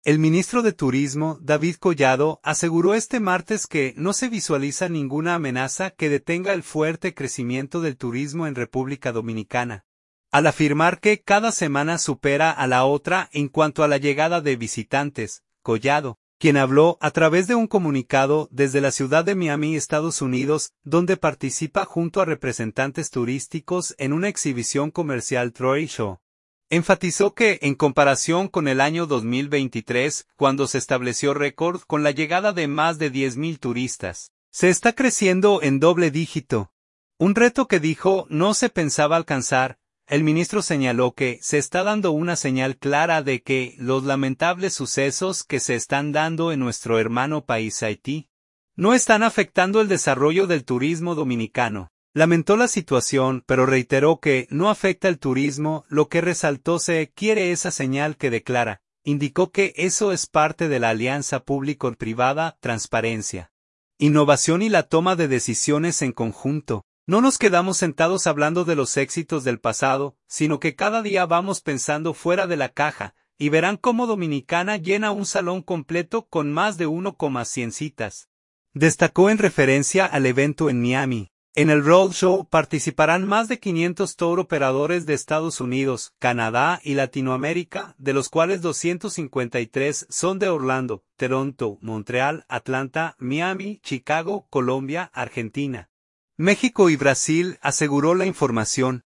El ministro de Turismo, David Collado, aseguró este martes que no se visualiza ninguna amenaza que detenga el fuerte crecimiento del turismo en República Dominicana, al afirmar que cada semana supera a la otra en cuanto a la llegada de visitantes. Collado, quien habló a través de un comunicado desde la ciudad de Miami, Estados Unidos, donde participa junto a representantes turísticos en una exhibición comercial Trade Show, enfatizó que, en comparación con el año 2023, cuando se estableció récord con la llegada de más de 10,000 turistas, se está creciendo en doble dígito. Un reto que dijo no se pensaba alcanzar. El ministro señaló que se está dando una señal clara de que los lamentables sucesos que se están dando en nuestro hermano país Haití no están afectando el desarrollo del turismo dominicano. Lamentó la situación, pero reiteró que no afecta el turismo, lo que resaltó se quiere esa señal que declara. Indicó que eso es parte de la alianza público-privada, transparencia, innovación y la toma de decisiones en conjunto. No nos quedamos sentados hablando de los éxitos del pasado, sino que cada día vamos pensando fuera de la caja, y verán cómo Dominicana llena un salón completo con más de 1,100 citas. Destacó en referencia al evento en Miami. En el Roadshow participarán más de 500 tour operadores de Estados Unidos, Canadá y Latinoamérica, de los cuales 253 son de Orlando, Toronto, Montreal, Atlanta, Miami, Chicago, Colombia, Argentina, México y Brasil, aseguró la información.